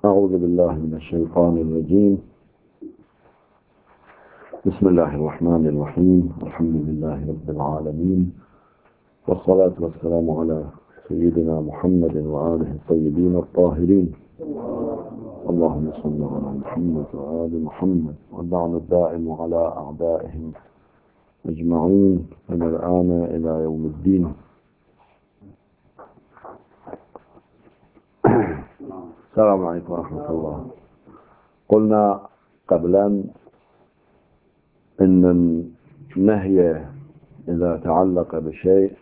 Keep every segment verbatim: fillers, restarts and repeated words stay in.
أعوذ بالله من الشيطان الرجيم. بسم الله الرحمن الرحيم. الحمد لله رب العالمين، والصلاة والسلام على سيدنا محمد وآله الطيبين الطاهرين. اللهم صل على محمد وآل محمد، واللعن الدائم على أعدائهم أجمعين من الآن إلى يوم الدين. السلام عليكم ورحمة الله. قلنا قبلا إن النهي إذا تعلق بشيء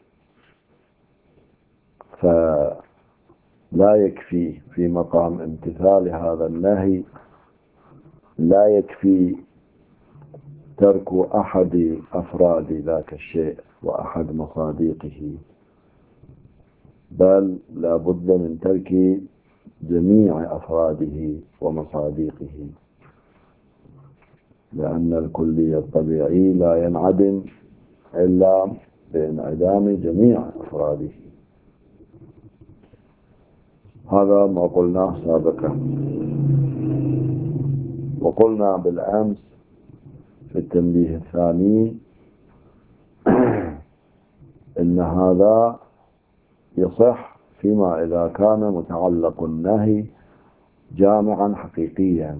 فلا يكفي في مقام امتثال هذا النهي، لا يكفي ترك أحد أفراد ذاك الشيء وأحد مصادقه، بل لا بد من ترك جميع أفراده ومصادقه، لأن الكلي الطبيعي لا ينعدم إلا بانعدام جميع أفراده. هذا ما قلناه سابقا. وقلنا بالأمس في التنبيه الثاني إن هذا يصح فيما إذا كان متعلق النهي جامعا حقيقيا،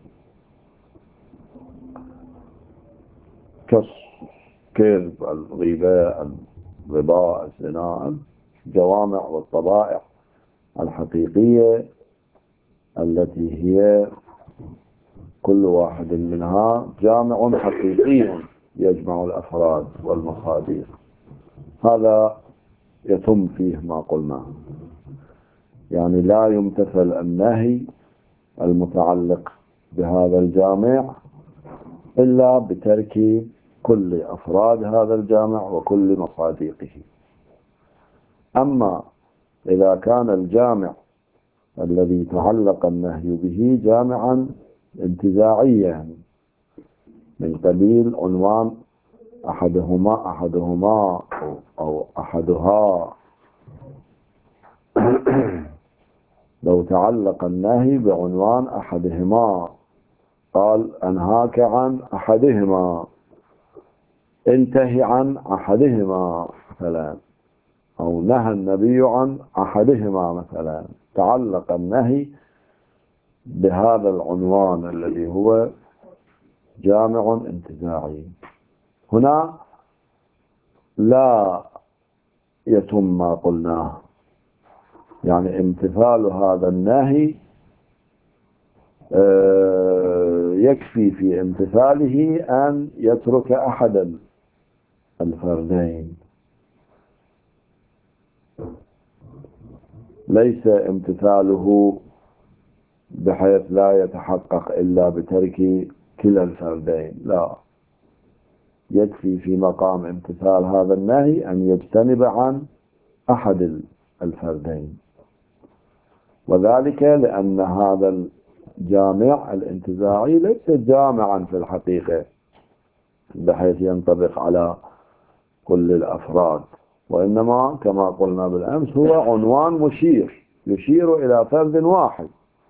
كالكذب، الغيبة، الربا، الزنا، الجوامع والطبائع الحقيقية التي هي كل واحد منها جامع حقيقي يجمع الأفراد والمصادر. هذا يتم فيه ما قلناه، يعني لا يمتثل النهي المتعلق بهذا الجامع إلا بترك كل أفراد هذا الجامع وكل مصادقه. أما إذا كان الجامع الذي تعلق النهي به جامعا انتزاعيا من قبيل عنوان أحدهما أحدهما أو أحدها لو تعلق النهي بعنوان أحدهما، قال أنهاك عن أحدهما، انتهي عن أحدهما مثلا، أو نهى النبي عن أحدهما مثلا، تعلق النهي بهذا العنوان الذي هو جامع انتزاعي، هنا لا يتم ما قلناه، يعني امتثال هذا النهي يكفي في امتثاله أن يترك أحد الفردين، ليس امتثاله بحيث لا يتحقق إلا بترك كلا الفردين، لا، يكفي في مقام امتثال هذا النهي أن يجتنب عن أحد الفردين، وذلك لأن هذا الجامع الانتزاعي ليس جامعا في الحقيقة بحيث ينطبق على كل الأفراد، وإنما كما قلنا بالأمس هو عنوان مشير يشير إلى فرد واحد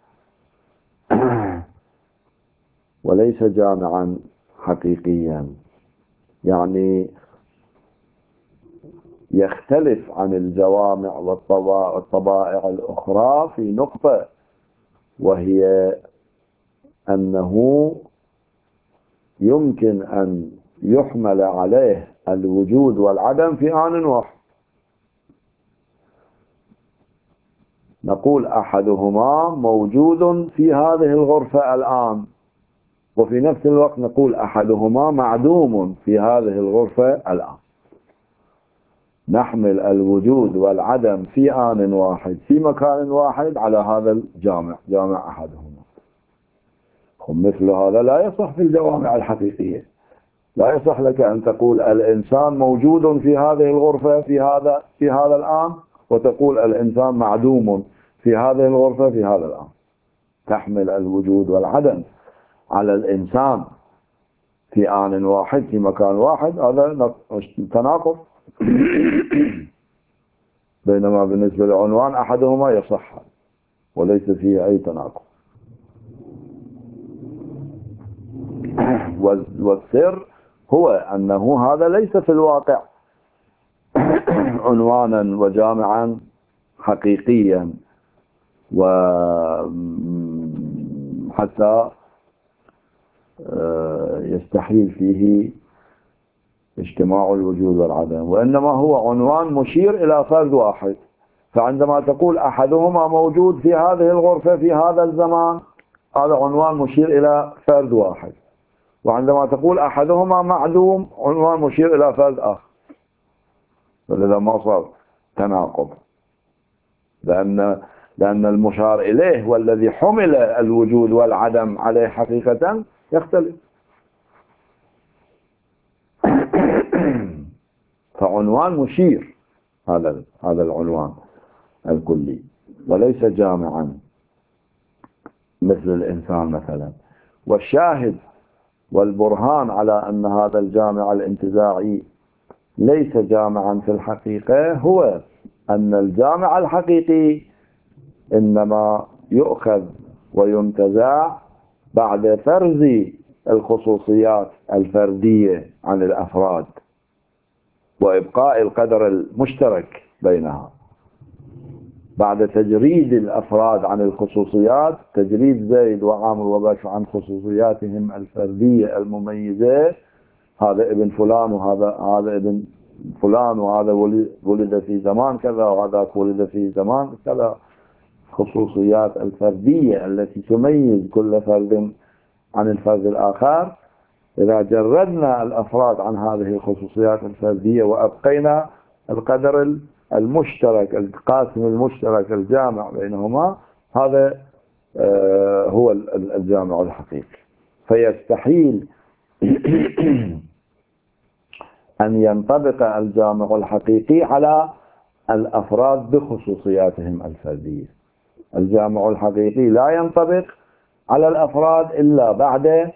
وليس جامعا حقيقيا، يعني يختلف عن الجوامع والطبائع الأخرى في نقطة، وهي أنه يمكن أن يحمل عليه الوجود والعدم في آن واحد. نقول أحدهما موجود في هذه الغرفة الآن، وفي نفس الوقت نقول أحدهما معدوم في هذه الغرفة الآن. نحمل الوجود والعدم في آن واحد في مكان واحد على هذا الجامع، جامع أحدهما. مثل هذا لا يصح في الجوامع الحقيقية. لا يصح لك أن تقول الإنسان موجود في هذه الغرفة في هذا في هذا الآن، وتقول الإنسان معدوم في هذه الغرفة في هذا الآن. تحمل الوجود والعدم على الإنسان في آن واحد في مكان واحد، هذا تناقض. بينما بالنسبة لعنوان أحدهما يصح وليس فيه أي تناقض. والسر هو أنه هذا ليس في الواقع عنوانا وجامعا حقيقيا، وحتى يستحيل فيه اجتماع الوجود والعدم، وإنما هو عنوان مشير إلى فرد واحد. فعندما تقول أحدهما موجود في هذه الغرفة في هذا الزمان، هذا عنوان مشير إلى فرد واحد. وعندما تقول أحدهما معدوم، عنوان مشير إلى فرد آخر. فلذا ما صار تناقض، لأن لأن المشار إليه والذي حمل الوجود والعدم عليه حقيقة يختلف. فعنوان مشير، هذا هذا العنوان الكلي، وليس جامعا مثل الإنسان مثلا. والشاهد والبرهان على أن هذا الجامع الانتزاعي ليس جامعا في الحقيقة هو أن الجامع الحقيقي إنما يؤخذ وينتزع بعد فرز الخصوصيات الفردية عن الأفراد وإبقاء القدر المشترك بينها. بعد تجريد الأفراد عن الخصوصيات، تجريد زيد وعامر وبشر عن خصوصياتهم الفردية المميزة، هذا ابن فلان وهذا هذا ابن فلان وهذا ولد في زمان كذا وهذاك ولد في زمان كذا، خصوصيات الفردية التي تميز كل فرد عن الفرد الآخر. إذا جردنا الأفراد عن هذه الخصوصيات الفردية وأبقينا القدر المشترك، القاسم المشترك الجامع بينهما، هذا هو الجامع الحقيقي. فيستحيل أن ينطبق الجامع الحقيقي على الأفراد بخصوصياتهم الفردية. الجامع الحقيقي لا ينطبق على الأفراد إلا بعد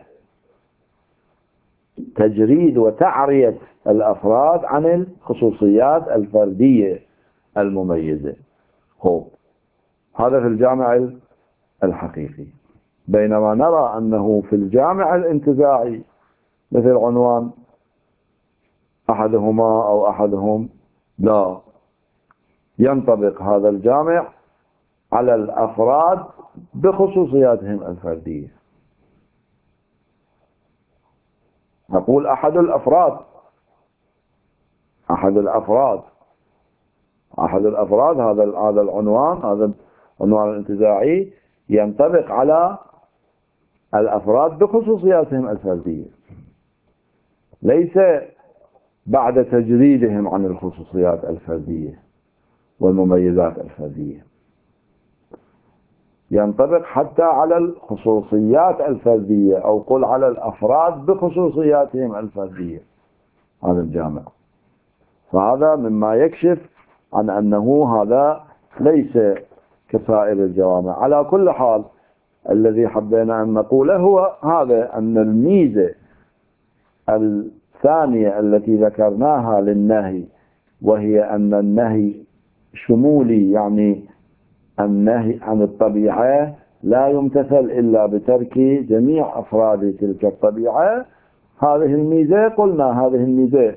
تجريد وتعرية الأفراد عن الخصوصيات الفردية المميزة. هو هذا في الجامع الحقيقي. بينما نرى أنه في الجامع الانتزاعي مثل عنوان أحدهما أو أحدهم، لا ينطبق هذا الجامع على الأفراد بخصوصياتهم الفردية. نقول أحد الأفراد أحد الأفراد أحد الأفراد هذا هذا العنوان، هذا العنوان الانتزاعي ينطبق على الأفراد بخصوصياتهم الفردية، ليس بعد تجريدهم عن الخصوصيات الفردية والمميزات الفردية. ينطبق حتى على الخصوصيات الفردية، أو قل على الأفراد بخصوصياتهم الفردية، هذا الجامع. فهذا مما يكشف عن أنه هذا ليس كسائر الجوامع. على كل حال، الذي حبينا أن نقوله هو هذا، أن الميزة الثانية التي ذكرناها للنهي، وهي أن النهي شمولي، يعني النهي عن الطبيعة لا يمتثل إلا بترك جميع أفراد تلك الطبيعة. هذه الميزة قلنا هذه الميزة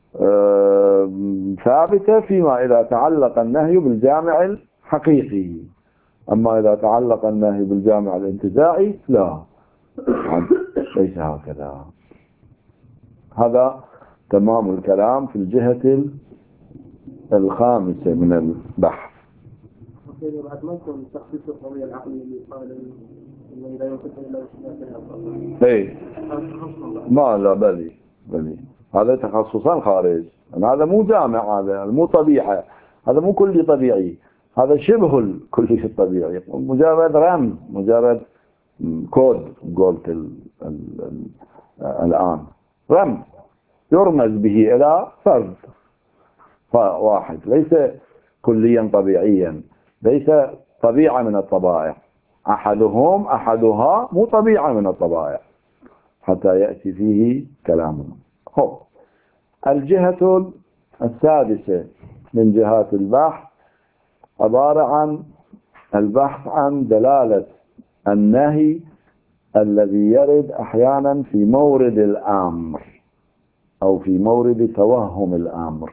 ثابتة فيما إذا تعلق النهي بالجامع الحقيقي. أما إذا تعلق النهي بالجامع الانتزاعي لا، ليس هكذا. هذا تمام الكلام في الجهة الخامسة من البحث. بعد ما يكون تخصيص القضية العقلية اللي قال إنه لا يمكن إلا وشبه إيه ما لا بلي بلي هذا تخصصا خارج. هذا مو جامع، هذا مو طبيعة، هذا مو كلي طبيعي، هذا شبه الكلي الطبيعي، مجرد رمز، مجرد كود قلت ال ال ال الآن رمز يرمز به إلى فرد واحد، ليس كليا طبيعيا، ليس طبيعة من الطبائع. أحدهم أحدها مو طبيعة من الطبائع حتى يأتي فيه كلامنا. هو الجهة السادسة من جهات البحث عبارة عن البحث عن دلالة النهي الذي يرد أحيانا في مورد الأمر أو في مورد توهم الأمر.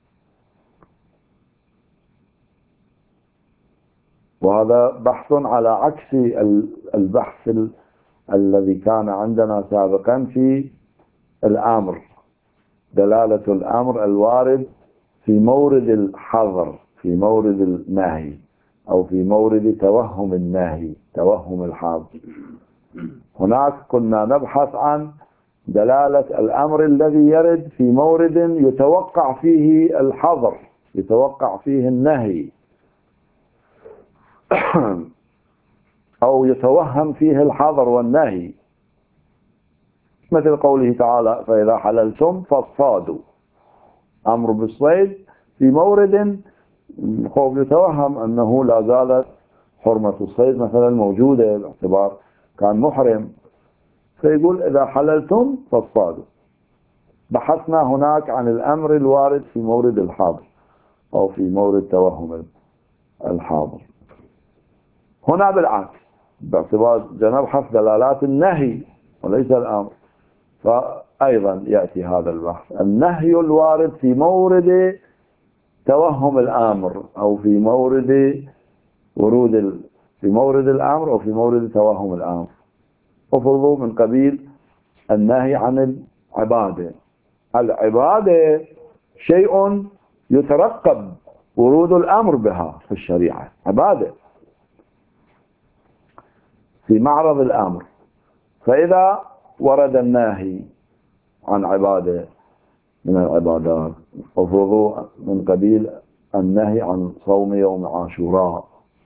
وهذا بحث على عكس البحث ال الذي كان عندنا سابقا في الأمر، دلالة الأمر الوارد في مورد الحظر، في مورد النهي، أو في مورد توهم النهي، توهم الحظر. هناك كنا نبحث عن دلالة الأمر الذي يرد في مورد يتوقع فيه الحظر، يتوقع فيه النهي، أو يتوهم فيه الحظر والنهي، مثل قوله تعالى: فإذا حللتم فاصطادوا. أمر بالصيد في مورد خوف يتوهم أنه لا زالت حرمة الصيد مثلا موجودة باعتبار كان محرم، فيقول إذا حللتم فاصطادوا. بحثنا هناك عن الأمر الوارد في مورد الحاضر أو في مورد توهم الحاضر. هنا بالعكس، باعتبار نبحث دلالات النهي وليس الأمر، فأيضا يأتي هذا البحث، النهي الوارد في مورد توهم الأمر أو في مورد ورود ال... في مورد الأمر أو في مورد توهم الأمر. افرضوا من قبيل النهي عن العبادة. العبادة شيء يترقب ورود الأمر بها في الشريعة، عبادة في معرض الأمر. فإذا ورد النهي عن عبادة من العبادات، افرضوا من قبيل النهي عن صوم يوم عاشوراء،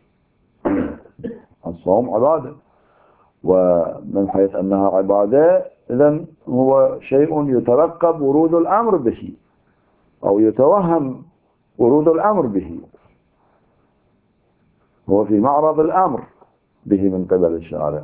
الصوم عبادة، ومن حيث أنها عبادة إذن هو شيء يترقب ورود الأمر به أو يتوهم ورود الأمر به، هو في معرض الأمر به من قبل الشارع.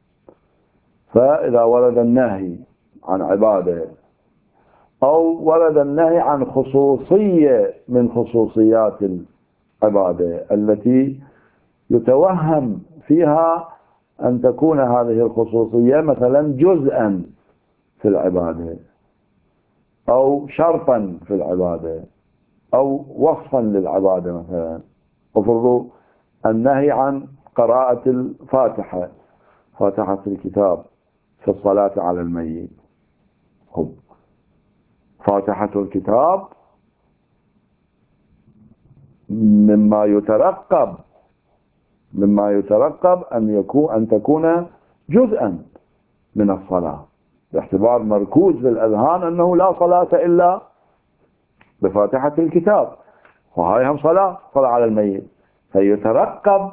فإذا ورد النهي عن عبادة أو ورد النهي عن خصوصية من خصوصيات العبادة التي يتوهم فيها أن تكون هذه الخصوصية مثلا جزءا في العبادة أو شرطا في العبادة أو وصفا للعبادة، مثلا افرضوا النهي عن قراءة الفاتحة، فاتحة الكتاب في الصلاة على الميت. فاتحة الكتاب مما يترقب مما يترقب أن يكون أن تكون جزءا من الصلاة، باعتبار مركوز بالأذهان أنه لا صلاة إلا بفاتحة الكتاب، وهي هم صلاة صلاة على الميت. فيترقب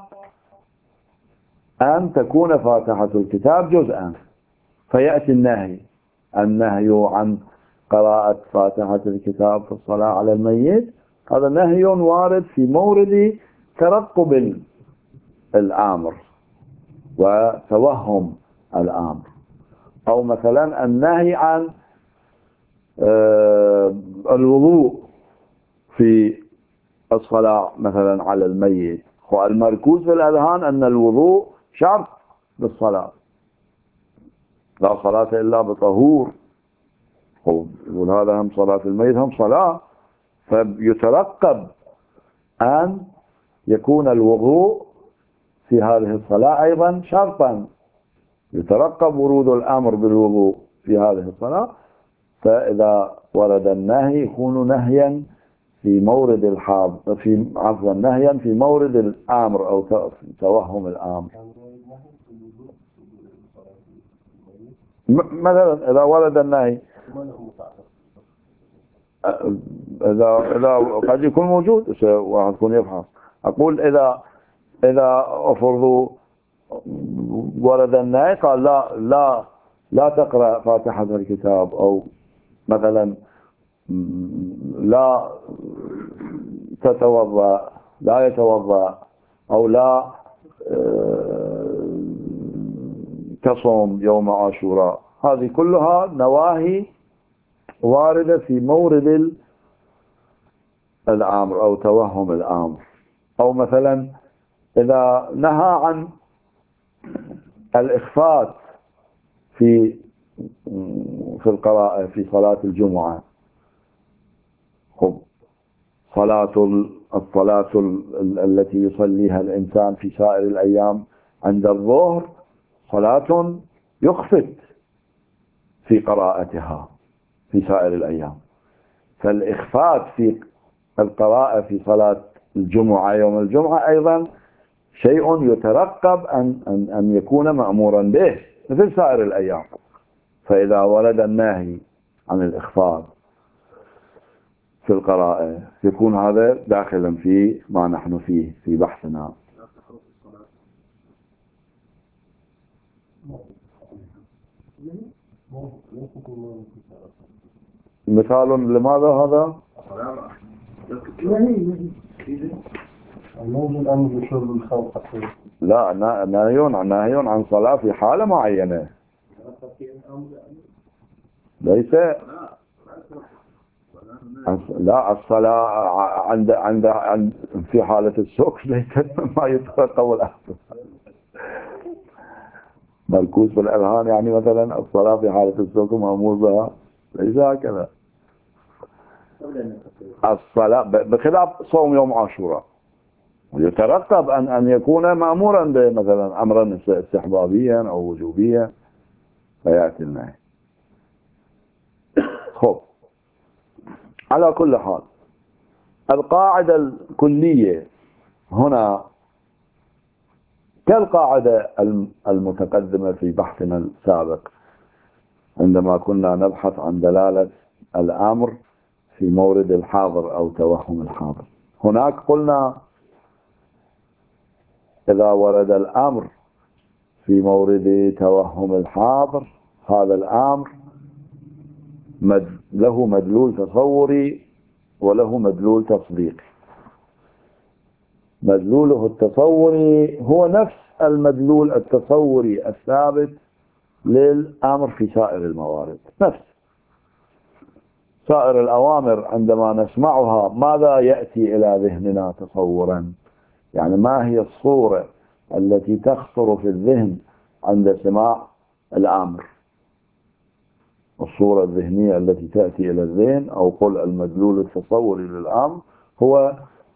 أن تكون فاتحة الكتاب جزءا، فيأتي النهي النهي عن قراءة فاتحة الكتاب في الصلاة على الميت. هذا نهي وارد في مورد ترقب الأمر وتوهم الأمر. أو مثلا النهي عن الوضوء في الصلاة مثلا على الميت، والمركوز في الأذهان أن الوضوء شرط بالصلاة، لا صلاة إلا بطهور، وهذا هم صلاة الميت هم صلاة. فيترقب أن يكون الوضوء في هذه الصلاة أيضا شرطا، يترقب ورود الأمر بالوضوء في هذه الصلاة. فإذا ورد النهي يكون نهيا في مورد الحاضر، في عفوا نهيا في مورد الأمر أو توهم الأمر. مثلا إذا ورد النهي، إذا إذا قد يكون موجود واحد يكون يبحث. أقول إذا إذا أفرضوا ورد النهي قال لا لا لا تقرأ فاتحة الكتاب، أو مثلا لا تتوضأ، لا يتوضأ، أو لا تصوم يوم عاشوراء، هذه كلها نواهي واردة في مورد الأمر أو توهم الأمر. أو مثلا إذا نهى عن الإخفاء في في القراءة في صلاة الجمعة. خب صلاة الصلاة التي يصليها الإنسان في سائر الأيام عند الظهر صلاة يخفت في قراءتها في سائر الأيام، فالإخفات في القراءة في صلاة الجمعة يوم الجمعة أيضا شيء يترقب أن, أن, أن يكون مأمورا به مثل سائر الأيام. فإذا ورد النهي عن الإخفاء في القراءة يكون هذا داخلا في ما نحن فيه في بحثنا. مثال لماذا هذا؟ لا، نهي عن نهي عن صلاة في حالة معينة، ليس لا الصلاة عند عند عند في حالة السكر ليست ما يترقب الأحسن مركوز في الأذهان. يعني مثلا الصلاة في حالة السكر مأمور بها، ليس هكذا. الصلاة بخلاف صوم يوم عاشوراء يترقب أن أن يكون مأمورا مثلا أمرا استحبابيا أو وجوبيا فيأتي النهي. خب على كل حال القاعدة الكلية هنا كالقاعدة المتقدمة في بحثنا السابق عندما كنا نبحث عن دلالة الأمر في مورد الحاضر أو توهم الحاضر. هناك قلنا إذا ورد الأمر في مورد توهم الحاضر هذا الأمر له مدلول تصوري وله مدلول تصديقي. مدلوله التصوري هو نفس المدلول التصوري الثابت للأمر في سائر الموارد، نفس سائر الأوامر عندما نسمعها ماذا يأتي إلى ذهننا تصورا؟ يعني ما هي الصورة التي تخطر في الذهن عند سماع الأمر؟ الصورة الذهنية التي تأتي إلى الذهن أو قل المدلول التصوري للأمر هو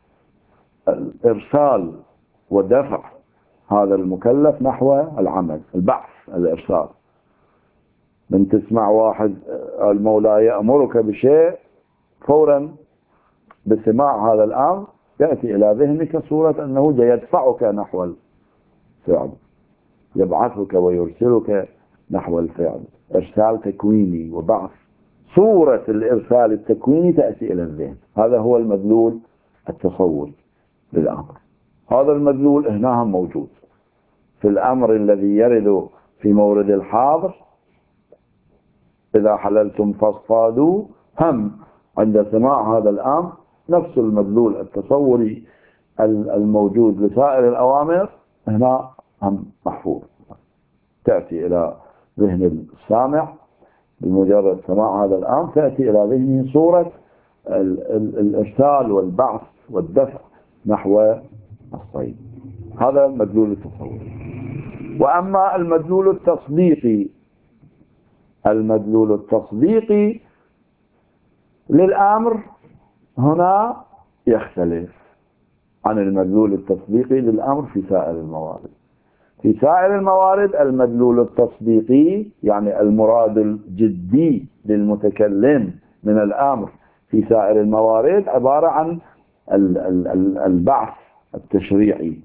الإرسال ودفع هذا المكلف نحو العمل، البعث، الإرسال. من تسمع واحد المولى يأمرك بشيء فورا بسماع هذا الأمر يأتي إلى ذهنك صورة أنه يدفعك نحو الفعل، يبعثك ويرسلك نحو الفعل، إرسال تكويني وبعث. صورة الإرسال التكويني تأتي إلى الذهن، هذا هو المدلول التصوري للأمر. هذا المدلول هنا هم موجود في الأمر الذي يرد في مورد الحاضر إذا حللتم فاصطادوا، هم عند سماع هذا الأمر نفس المدلول التصوري الموجود لسائر الأوامر هنا هم محفوظ. تأتي إلى ذهن السامع بمجرد سماع هذا الأمر تأتي إلى ذهنه صورة الإرسال والبعث والدفع نحو الصيد. هذا المدلول التصوري. وأما المدلول التصديقي، المدلول التصديقي للأمر هنا يختلف عن المدلول التصديقي للأمر في سائر الموارد. في سائر الموارد المدلول التصديقي يعني المراد الجدي للمتكلم من الأمر في سائر الموارد عبارة عن البعث التشريعي،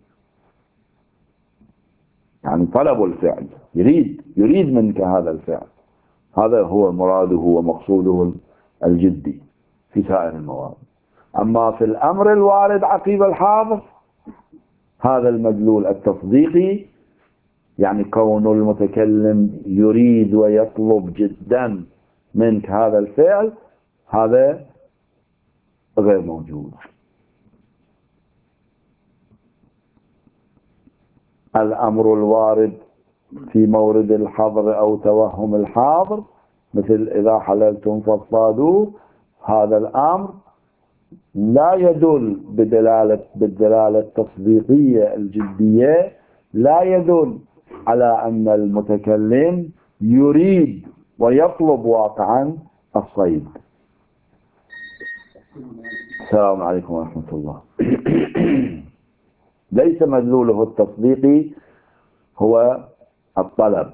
يعني طلب الفعل، يريد يريد منك هذا الفعل، هذا هو مراده ومقصوده الجدي في سائر الموارد. أما في الأمر الوارد عقيب الحاضر هذا المدلول التصديقي يعني كون المتكلم يريد ويطلب جدا منك هذا الفعل، هذا غير موجود. الأمر الوارد في مورد الحظر أو توهم الحاضر مثل إذا حللتم فاصطادوا، هذا الأمر لا يدل بدلالة بالدلالة التصديقية الجدية، لا يدل على أن المتكلم يريد ويطلب واقعا الصيد. السلام عليكم ورحمة الله. ليس مدلوله التصديقي هو الطلب،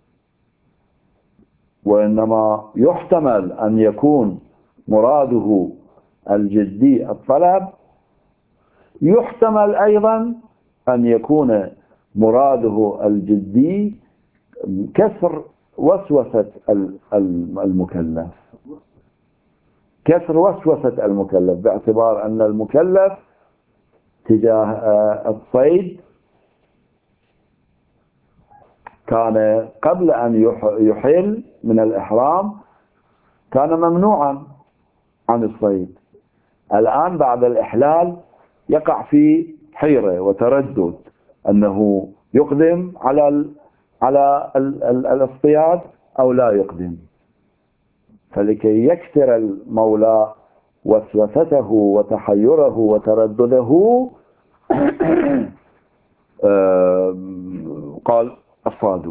وإنما يحتمل أن يكون مراده الجدي الطلب، يحتمل أيضا أن يكون مراده الجدي كسر وسوسة المكلف، كسر وسوسة المكلف، باعتبار أن المكلف تجاه الصيد كان قبل أن يحل من الإحرام كان ممنوعا عن الصيد. الآن بعد الإحلال يقع في حيرة وتردد أنه يقدم على ال على ال ال الاصطياد أو لا يقدم. فلكي يكسر المولى وسوسته وتحيره وتردده قال اصطادوا.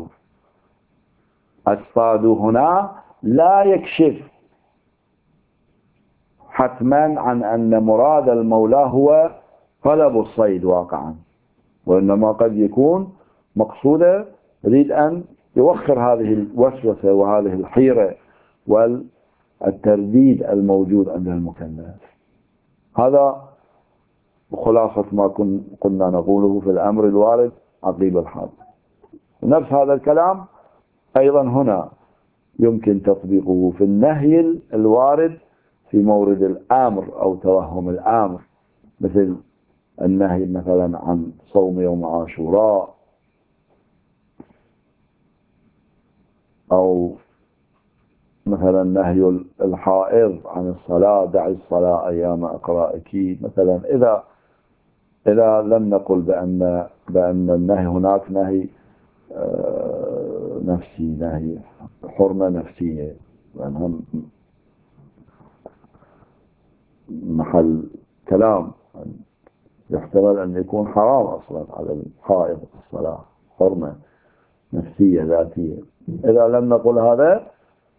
اصطادوا هنا لا يكشف حتما عن أن مراد المولى هو طلب الصيد واقعا، وإنما قد يكون مقصوده يريد أن يوخر هذه الوسوسة وهذه الحيرة والترديد الموجود عند المكلف. هذا خلاصة ما كنا نقوله في الأمر الوارد عقيب الحال. نفس هذا الكلام أيضا هنا يمكن تطبيقه في النهي الوارد في مورد الأمر أو توهم الأمر، مثل النهي مثلا عن صوم يوم عاشوراء، أو مثلا نهي الحائض عن الصلاة، دع الصلاة أيام أقرائك مثلا. إذا إذا لم نقل بأن بأن النهي هناك نهي نفسي، نهي حرمة نفسية، لأنها محل كلام، يحتمل أن يكون حرام أصلا على الحائض الصلاة، حرمة نفسية ذاتية. إذا لم نقل هذا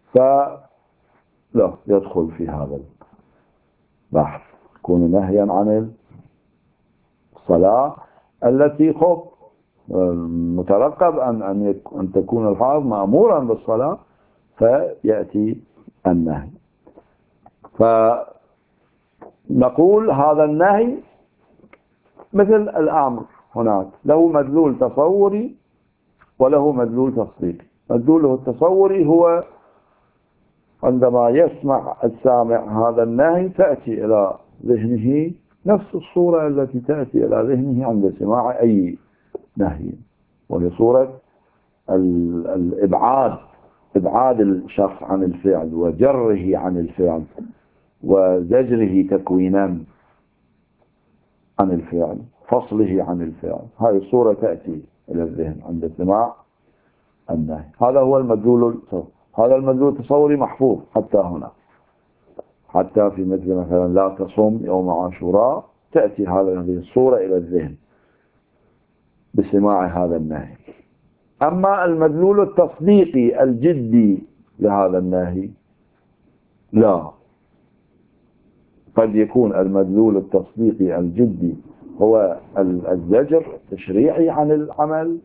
فلا يدخل في هذا البحث، يكون نهيا عن الصلاة التي خب مترقب أن أن أن تكون الحائض مأمورا بالصلاة، فيأتي النهي. فنقول هذا النهي مثل الأمر هناك له مدلول تصوري وله مدلول تصديقي. مدلوله التصوري هو عندما يسمع السامع هذا النهي تأتي إلى ذهنه نفس الصورة التي تأتي إلى ذهنه عند سماع أي نهي، وهي صورة الإبعاد، إبعاد الشخص عن الفعل وجره عن الفعل وزجره تكوينا عن الفعل، فصله عن الفعل. هذه الصورة تأتي إلى الذهن عند سماع النهي. هذا هو المدلول التصوري. هذا المدلول التصوري محفوظ حتى هنا، حتى في مثل مثلا لا تصوم يوم عاشوراء تأتي هذه الصورة إلى الذهن بسماع هذا النهي. أما المدلول التصديقي الجدي لهذا النهي لا، قد يكون المدلول التصديقي الجدي هو الزجر التشريعي عن العمل،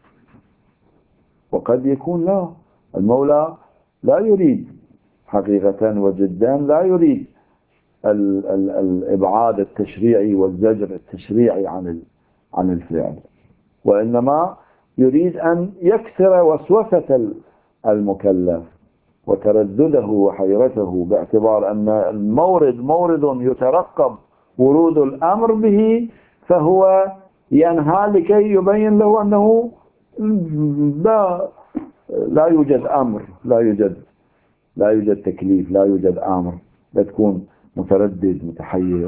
وقد يكون لا، المولى لا يريد حقيقة وجدا، لا يريد ال ال الإبعاد التشريعي والزجر التشريعي عن عن الفعل، وإنما يريد أن يكسر وسوسة المكلف وتردده وحيرته، باعتبار أن المورد مورد يترقب ورود الأمر به، فهو ينهى لكي يبين له أنه لا لا يوجد أمر، لا يوجد لا يوجد تكليف، لا يوجد أمر، لا تكون متردد متحير.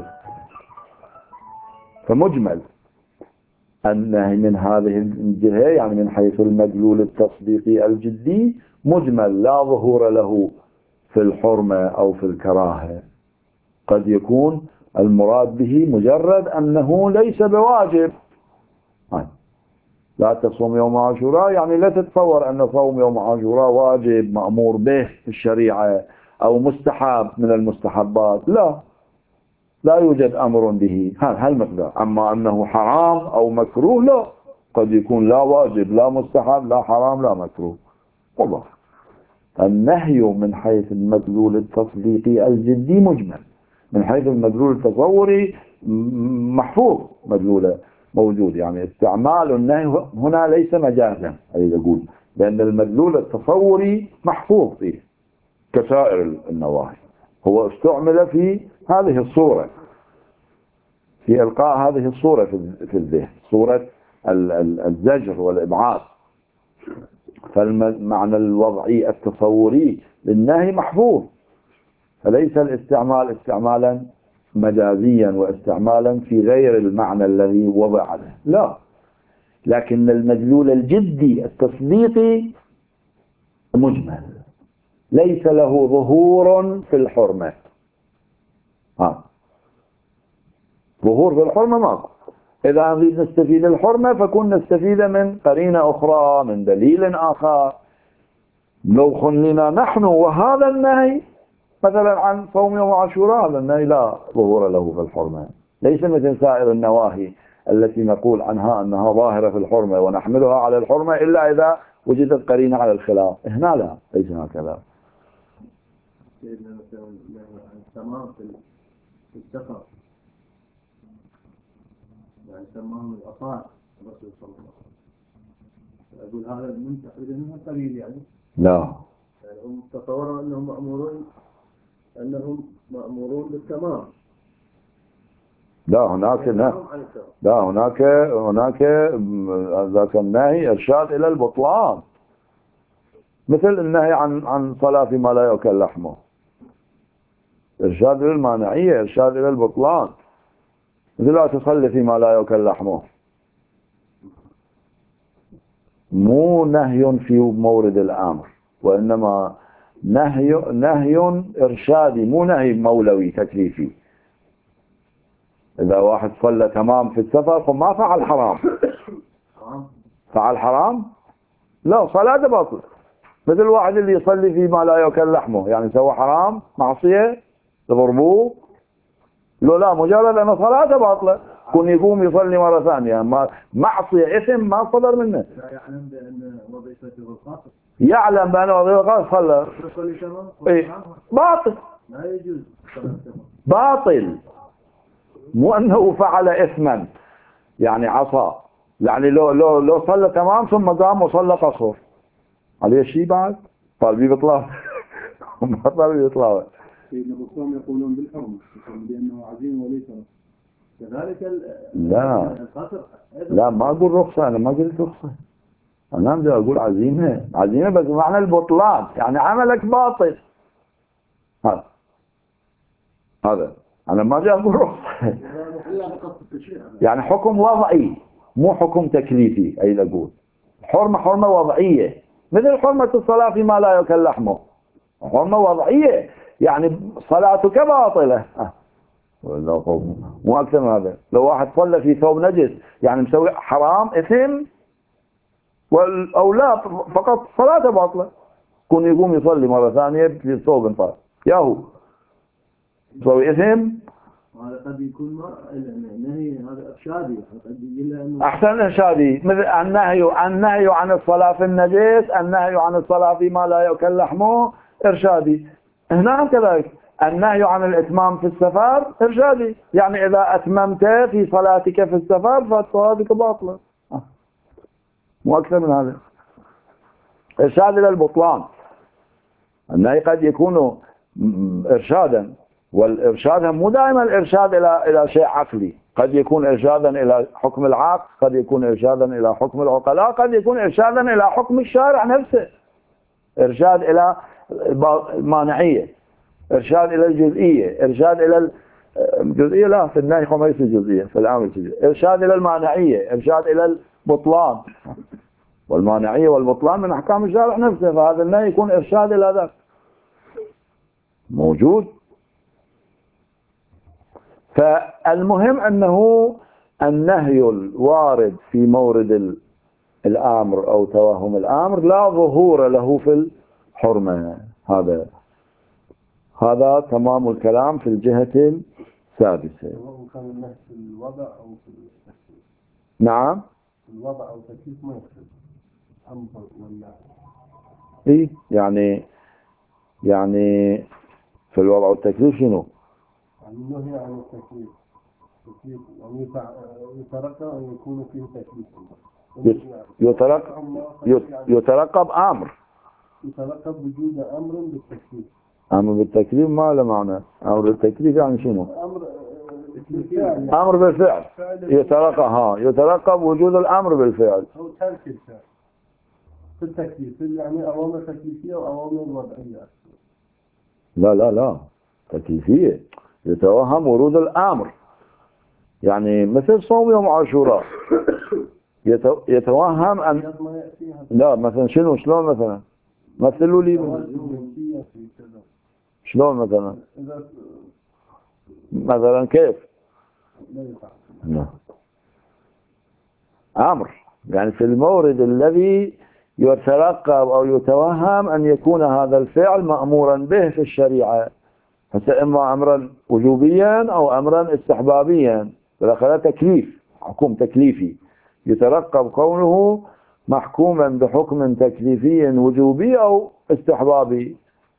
فمجمل النهي من هذه الجهة، يعني من حيث المدلول التصديقي الجدي، مجمل لا ظهور له في الحرمة أو في الكراهة. قد يكون المراد به مجرد أنه ليس بواجب، لا تصوم يوم عاشوراء يعني لا تتصور أن صوم يوم عاشوراء واجب مأمور به في الشريعة أو مستحب من المستحبات، لا لا يوجد أمر به هالمقدار. أما أنه حرام أو مكروه لا، قد يكون لا واجب لا مستحب لا حرام لا مكروه. والله النهي من حيث المدلول التصديقي الجدي مجمل، من حيث المدلول التصوري محفوظ مدلوله موجود. يعني استعمال النهي هنا ليس مجازا أريد أقول، لأن المدلول التصوري محفوظ فيه كسائر النواهي، هو استعمل في هذه الصورة، في إلقاء هذه الصورة في الذهن، صورة الزجر والإبعاد. فالمعنى الوضعي التصوري للنهي محفوظ، فليس الاستعمال استعمالا مجازيا واستعمالا في غير المعنى الذي وضع له، لا. لكن المدلول الجدي التصديقي مجمل ليس له ظهور في الحرمة. ها ظهور في الحرمة ماكو. إذا نريد نستفيد الحرمة فكون نستفيد من قرينة أخرى من دليل آخر. لو خلينا نحن وهذا النهي مثلا عن صوم يوم عاشوراء، هذا النهي لا ظهور له في الحرمة، ليس مثل سائر النواهي التي نقول عنها أنها ظاهرة في الحرمة ونحملها على الحرمة إلا إذا وجدت قرينة على الخلاف. هنا لا، ليس هكذا. سيدنا مثلا التمام في السفر يعني سماهم الأطاع الرسول صلى الله عليه وسلم، أقول هذا من تحريمها قليل يعني لا، يعني هم تصوروا أنهم مأمورون أنهم مأمورون بالتمام. لا هناك لا هناك هناك ذاك النهي إرشاد إلى البطلان، مثل النهي عن عن صلاة فيما لا يؤكل لحمه، إرشاد إلى المانعية، إرشاد إلى البطلان، مثل لا تصلي فيما لا يؤكل لحمه. مو نهي في مورد الأمر، وإنما نهي نهي إرشادي، مو نهي مولوي تكليفي. إذا واحد صلى تمام في السفر فما فعل حرام، فعل حرام لا، صلاة باطلة. مثل الواحد اللي يصلي فيما لا يؤكل لحمه، يعني سوى حرام معصية تضربوه، لو لا مجرد أن صلاته باطلة كون يقوم يصلي مرة ثانية، ما معصية إثم ما صدر منه. لا يعلم بأن وظيفته الخاصة، يعلم بأن وظيفته الخاصة صلى إيه باطل، لا يجوز باطل، مو أنه فعل إثما يعني عصى، يعني لو لو لو صلى تمام ثم قام وصلى قصر عليه شيء بعد طالبي بيطلع ما طالبي بيطلع. سيدنا الرسول يقولون بالحرمة لأنه عزيم وليس كذلك. لا لا ما أقول رخصة، أنا ما قلت رخصة، أنا بدي أقول عزيمة، عزيمة بس معنى البطلان، يعني عملك باطل. هذا هذا أنا ما بدي أقول رخصة يعني حكم وضعي مو حكم تكليفي. أي أقول حرمة حرمة وضعية، مثل حرمة الصلاة فيما لا يؤكل لحمه، حرمة وضعية يعني صلاتك باطلة. مو أكثر من هذا. لو واحد صلى في ثوب نجس يعني مسوي حرام إثم، أو لا فقط صلاته باطلة، كون يقوم يصلي مرة ثانية في ثوب طاهر ياهو مسوي إثم. هذا قد يكون ما النهي هذا إرشادي، قد يقول إنه أحسن إرشادي، مثل النهي النهي عن الصلاة في النجس، النهي عن الصلاة فيما لا يؤكل لحمه إرشادي. هنا كذلك النهي عن الإتمام في السفر إرشادي، يعني إذا أتممت في صلاتك في السفر فصلاتك باطلة، مو أكثر من هذا. إرشاد إلى البطلان. النهي قد يكون إرشادا، والإرشاد مو دائما الإرشاد إلى إلى شيء عقلي، قد يكون إرشادا إلى حكم العقل، قد يكون إرشادا إلى حكم العقلاء، قد يكون إرشادا إلى حكم الشارع نفسه، إرشاد إلى المانعية، إرشاد إلى الجزئية، إرشاد إلى الجزئية لا في النهي خميس الجزئية في الأمر الجزئية، إرشاد إلى المانعية، إرشاد إلى البطلان، والمانعية والبطلان من أحكام الشارع نفسه، فهذا النهي يكون إرشاد إلى ذلك موجود. فالمهم أنه النهي الوارد في مورد الآمر أو توهم الآمر لا ظهور له في الحرمة. هذا هذا تمام الكلام في الجهة السادسة. كان النهي في الوضع أو في التكليف؟ نعم، الوضع أو التكليف ما يختلف أمر ولا إيه يعني يعني في الوضع والتكليف شنو؟ يعني النهي عن التكليف التكليف يعني يترقى أن يكون فيه تكليف يترقب يترقب أمر يترقب وجود أمر بالتكليف. أمر بالتكليف ما له معنى. أمر بالتكليف يعني شنو؟ أمر بالفعل. أمر بالفعل يترقب ها يترقب وجود الأمر بالفعل أو ترك الفعل في التكليف يعني أوامر تكليفية وأوامر وضعية. لا لا لا تكليفية. يتوهم ورود الأمر يعني مثل صوم يوم عاشوراء يتوهم أن لا مثلا شنو شلون مثلا مثلوا لي شلون مثلا مثلا كيف لا. أمر يعني في المورد الذي يترقب أو يتوهم أن يكون هذا الفعل مأمورا به في الشريعة، فإما أمرا وجوبيا أو أمرا استحبابيا، فدخل تكليف حكم تكليفي يترقب كونه محكوما بحكم تكليفي وجوبي أو استحبابي.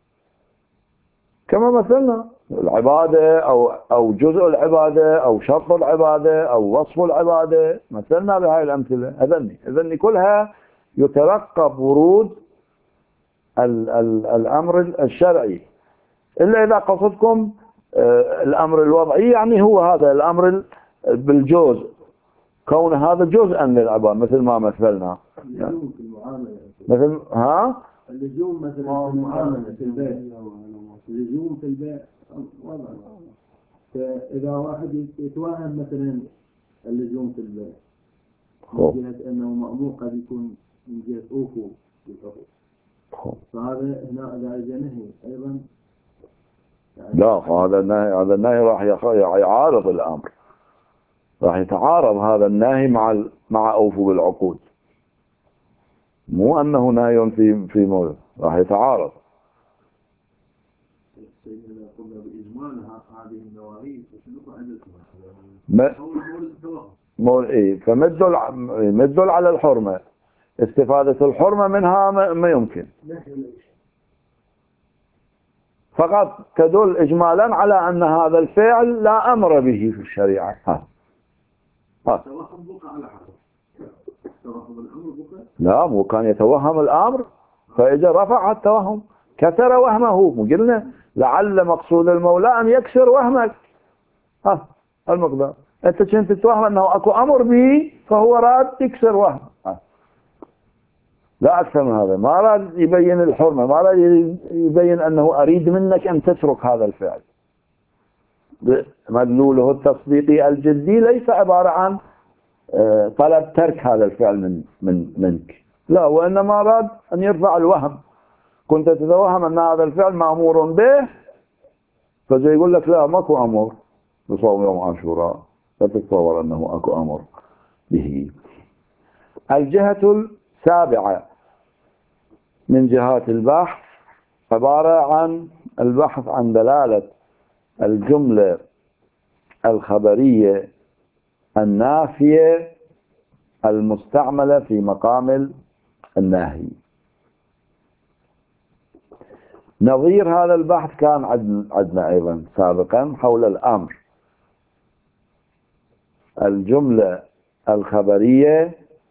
كما مثلنا العبادة أو أو جزء العبادة أو شرط العبادة أو وصف العبادة، مثلنا بهاي الأمثلة. أذني أذني كلها يترقب ورود ال ال الأمر الشرعي، إلا إذا قصدكم الأمر الوضعي يعني هو هذا الأمر بالجزء، كون هذا جزءا للعبادة مثل ما مثلنا مثل ها اللزوم مثلا في المعاملة في البيع اللزوم في البيع وضع. فإذا واحد يتوهم مثلا اللزوم في البيع من جهة أنه مأمور قد يكون من جهة أوفو بالحقوق، فهذا هنا إذا إجا نهي أيضا يعني لا هذا النهي هذا النهي راح يعارض الأمر، راح يتعارض هذا النهي مع مع أوفو بالعقود، مو أنه نهي في في مورد راح يتعارض. سيدنا قلنا بإجمال هذه النواهي ما مول إيه فمدل مدل على الحرمة، استفادة الحرمة منها ما يمكن، فقط تدل إجمالا على أن هذا الفعل لا أمر به في الشريعة. ها ها لا مو كان يتوهم الأمر فإذا رفع التوهم كسر وهمه، مو قلنا لعل مقصود المولى أن يكسر وهمك. ها المقدار أنت كنت تتوهم أنه أكو أمر به فهو راد يكسر وهم، لا أكثر من هذا. ما راد يبين الحرمة، ما راد يبين أنه أريد منك أن تترك هذا الفعل. مدلوله التصديقي الجدي ليس عبارة عن طلب ترك هذا الفعل من من منك، لا، وإنما أراد أن يرفع الوهم. كنت تتوهم أن هذا الفعل مأمور به، فجأة يقول لك لا ماكو أمر بصوم يوم عاشوراء، لا تتصور أنه أكو أمر به. الجهة السابعة من جهات البحث عبارة عن البحث عن دلالة الجملة الخبرية النافية المستعملة في مقام النهي. نظير هذا البحث كان عندنا أيضا سابقا حول الأمر. الجملة الخبرية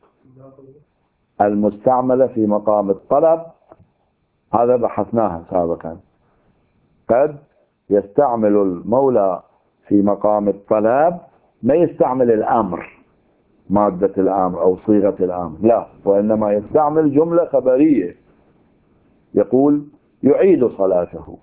المستعملة في مقام الطلب، هذا بحثناها سابقا. قد يستعمل المولى في مقام الطلب ما يستعمل الأمر مادة الأمر أو صيغة الأمر، لا، وإنما يستعمل جملة خبرية. يقول يعيد صلاته،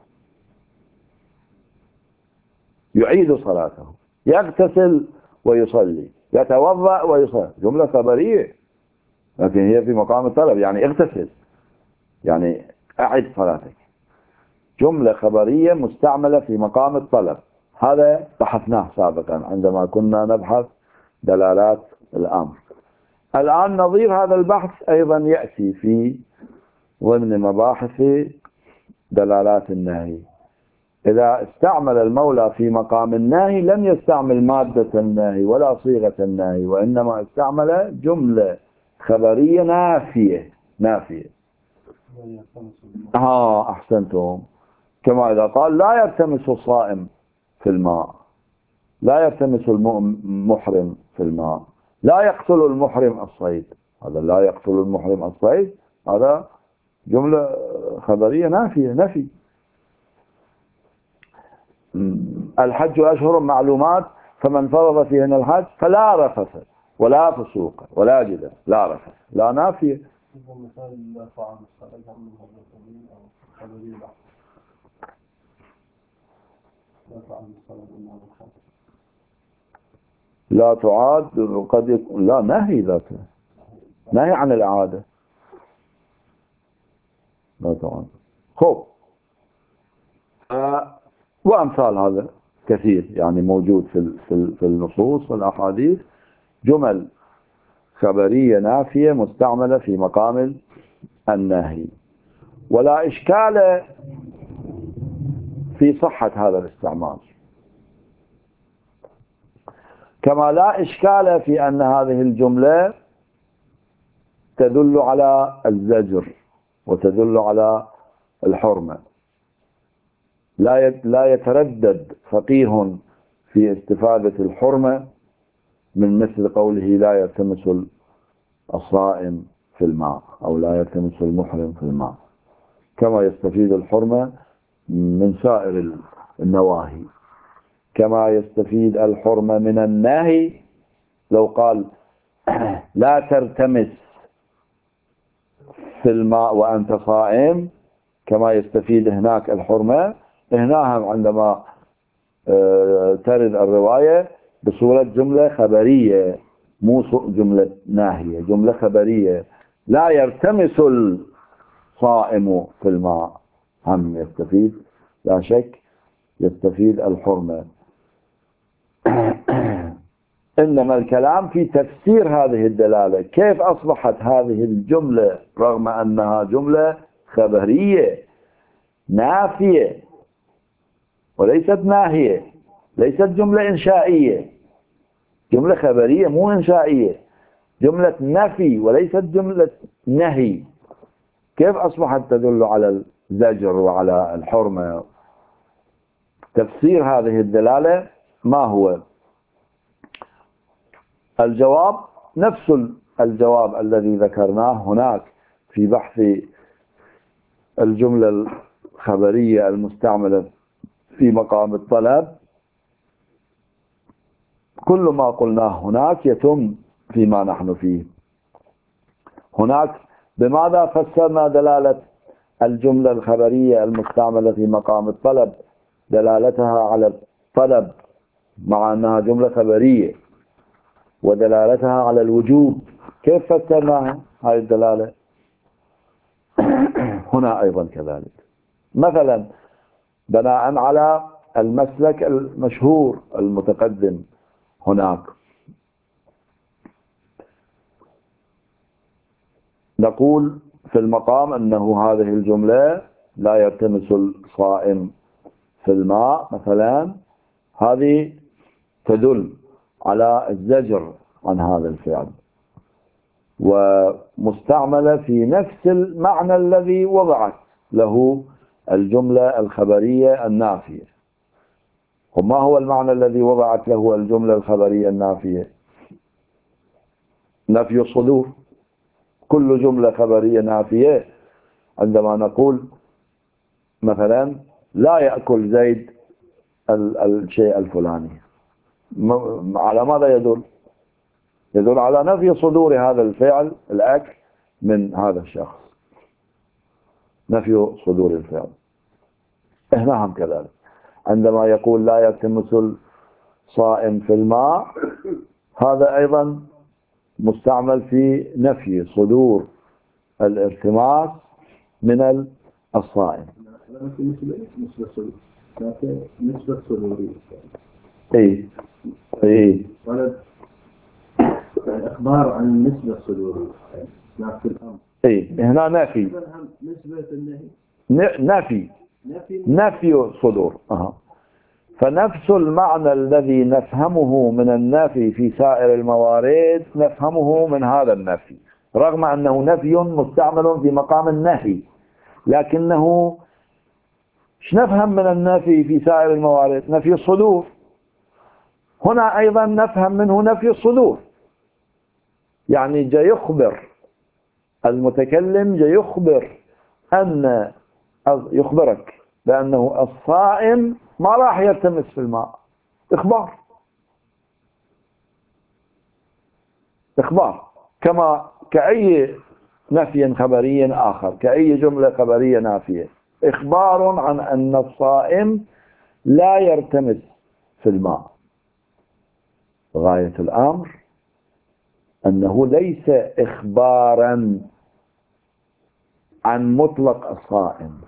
يعيد صلاته، يغتسل ويصلي، يتوضأ ويصلي، جملة خبرية لكن هي في مقام الطلب، يعني اغتسل يعني أعد صلاتك، جملة خبرية مستعملة في مقام الطلب. هذا بحثناه سابقا عندما كنا نبحث دلالات الأمر. الآن نظير هذا البحث أيضا يأتي في ضمن مباحث دلالات النهي. إذا استعمل المولى في مقام النهي لم يستعمل مادة النهي ولا صيغة النهي، وإنما استعمل جملة خبرية نافية نافية. ها أحسنتم. كما إذا قال لا يلتمس الصائم في الماء، لا يلتمس المحرم في الماء، لا يقتل المحرم الصيد. هذا لا يقتل المحرم الصيد هذا جملة خبرية نافية نفي. الحج أشهر معلومات فمن فرض فيهن الحج فلا رفث ولا فسوق ولا جدال. لا رفث لا نافية. لا تعاد قد يكون لا نهي ذاته نهي عن الإعادة لا تعاد. خب آه وأمثال هذا كثير يعني موجود في في النصوص والأحاديث، جمل خبرية نافية مستعملة في مقام النهي، ولا إشكال في صحة هذا الاستعمال، كما لا إشكال في أن هذه الجملة تدل على الزجر وتدل على الحرمة. لا لا يتردد فقيه في استفادة الحرمة من مثل قوله لا يلتمس الصائم في الماء أو لا يلتمس المحرم في الماء، كما يستفيد الحرمة من سائر النواهي، كما يستفيد الحرمة من النهي. لو قال لا ترتمس في الماء وأنت صائم، كما يستفيد هناك الحرمة. هنا عندما ترد الرواية بصورة جملة خبرية مو جملة ناهية، جملة خبرية، لا يرتمس الصائم في الماء، هم يستفيد لا شك يستفيد الحرمة. إنما الكلام في تفسير هذه الدلالة، كيف أصبحت هذه الجملة رغم أنها جملة خبرية نافية وليست ناهية، ليست جملة إنشائية، جملة خبرية مو إنشائية، جملة نفي وليست جملة نهي، كيف أصبحت تدل على الزجر وعلى الحرمة؟ تفسير هذه الدلالة ما هو؟ الجواب نفس الجواب الذي ذكرناه هناك في بحث الجملة الخبرية المستعملة في مقام الطلب. كل ما قلناه هناك يتم فيما نحن فيه. هناك بماذا فسرنا دلالة الجملة الخبرية المستعملة في مقام الطلب؟ دلالتها على الطلب مع أنها جملة خبرية، ودلالتها على الوجوب. كيف فسرناها هذه الدلالة؟ هنا أيضا كذلك. مثلا بناء على المسلك المشهور المتقدم هناك نقول في المقام أنه هذه الجملة لا يلتمس الصائم في الماء مثلا، هذه تدل على الزجر عن هذا الفعل، ومستعملة في نفس المعنى الذي وضعت له الجملة الخبرية النافية. وما هو المعنى الذي وضعت له الجملة الخبرية النافية؟ نفي الصدور. كل جملة خبرية نافية عندما نقول مثلا لا يأكل زيد الشيء الفلاني، على ماذا يدل؟ يدل على نفي صدور هذا الفعل الأكل من هذا الشخص، نفي صدور الفعل. هنا هم كذلك عندما يقول لا يلتمس الصائم في الماء، هذا أيضا مستعمل في نفي صدور الارتماس من الصائم. نسبة صدورية. اي اي الإخبار عن النسبة الصدورية نفس الأمر. إيه هنا نفي. نسبة النهي. نفي. نفي. نفي الصدور. أه. فنفس المعنى الذي نفهمه من النفي في سائر الموارد نفهمه من هذا النفي، رغم أنه نفي مستعمل في مقام النهي، لكنه ايش نفهم من النفي في سائر الموارد؟ نفي الصدور. هنا أيضا نفهم منه نفي الصدور، يعني جاي يخبر المتكلم، جاي يخبر أن يخبرك بأنه الصائم ما راح يلتمس في الماء. إخبار إخبار كما كأي نفي خبري آخر، كأي جملة خبرية نافية، إخبار عن أن الصائم لا يلتمس في الماء. غاية الأمر أنه ليس إخبارا عن مطلق الصائم،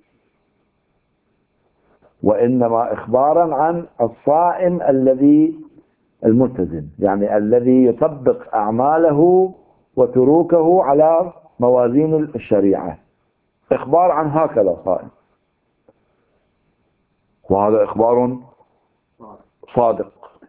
وإنما إخبارا عن الصائم الذي الملتزم، يعني الذي يطبق أعماله وتروكه على موازين الشريعة. إخبار عن هكذا صائم، وهذا إخبار صادق،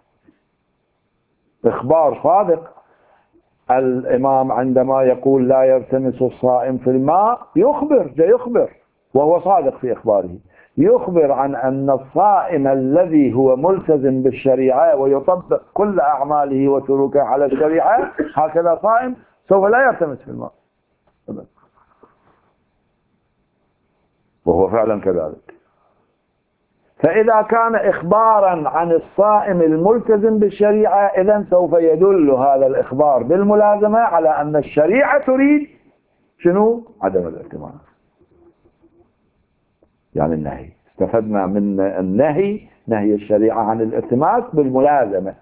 إخبار صادق. الإمام عندما يقول لا يلتمس الصائم في الماء يخبر، جاي يخبر وهو صادق في إخباره، يخبر عن أن الصائم الذي هو ملتزم بالشريعة ويطبق كل أعماله وتروكه على الشريعة، هكذا صائم سوف لا يلتمس في الماء، وهو فعلا كذلك. فإذا كان إخبارا عن الصائم الملتزم بالشريعة، إذن سوف يدل هذا الإخبار بالملازمة على أن الشريعة تريد شنو؟ عدم الالتماس، يعني النهي. استفدنا من النهي، نهي الشريعة عن الالتماس بالملازمة،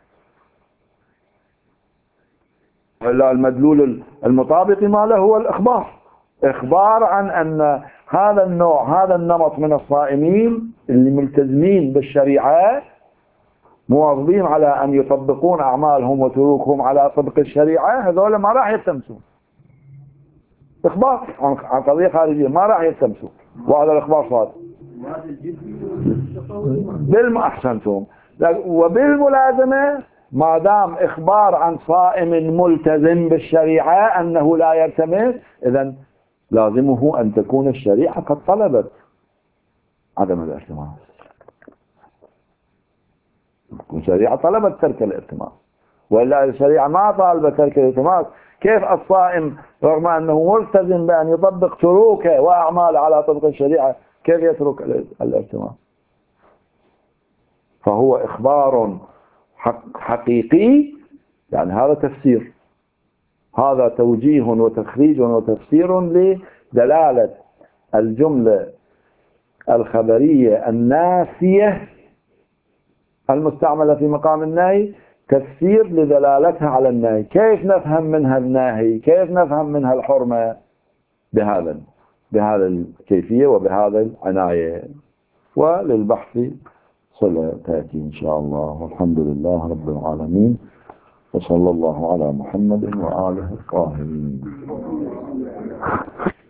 إلا المدلول المطابق ما له هو الإخبار، إخبار عن أن هذا النوع، هذا النمط من الصائمين اللي ملتزمين بالشريعة مواظبين على أن يطبقون أعمالهم وتروكهم على طبق الشريعة، هذول ما راح يلتمسون. إخبار عن قضية خارجية، ما راح يلتمسون، وهذا الإخبار صادق. بالم أحسنتم. وبالملازمة ما دام إخبار عن صائم ملتزم بالشريعة أنه لا يلتمس، إذن لازمه أن تكون الشريعة قد طلبت عدم الالتماس، تكون الشريعة طلبت ترك الالتماس، وإلا الشريعة ما طالبت ترك الالتماس، كيف الصائم رغم أنه ملتزم بأن يطبق تروكه وأعماله على طبق الشريعة كيف يترك الالتماس؟ فهو إخبار حق حقيقي، يعني هذا تفسير، هذا توجيه وتخريج وتفسير لدلالة الجملة الخبرية النافية المستعملة في مقام النهي، تفسير لدلالتها على النهي. كيف نفهم منها النهي؟ كيف نفهم منها الحرمة؟ بهذا بهذا الكيفية وبهذا العناية. وللبحث صلة تأتي إن شاء الله. والحمد لله رب العالمين، وصلى الله على محمد وآله الطاهرين.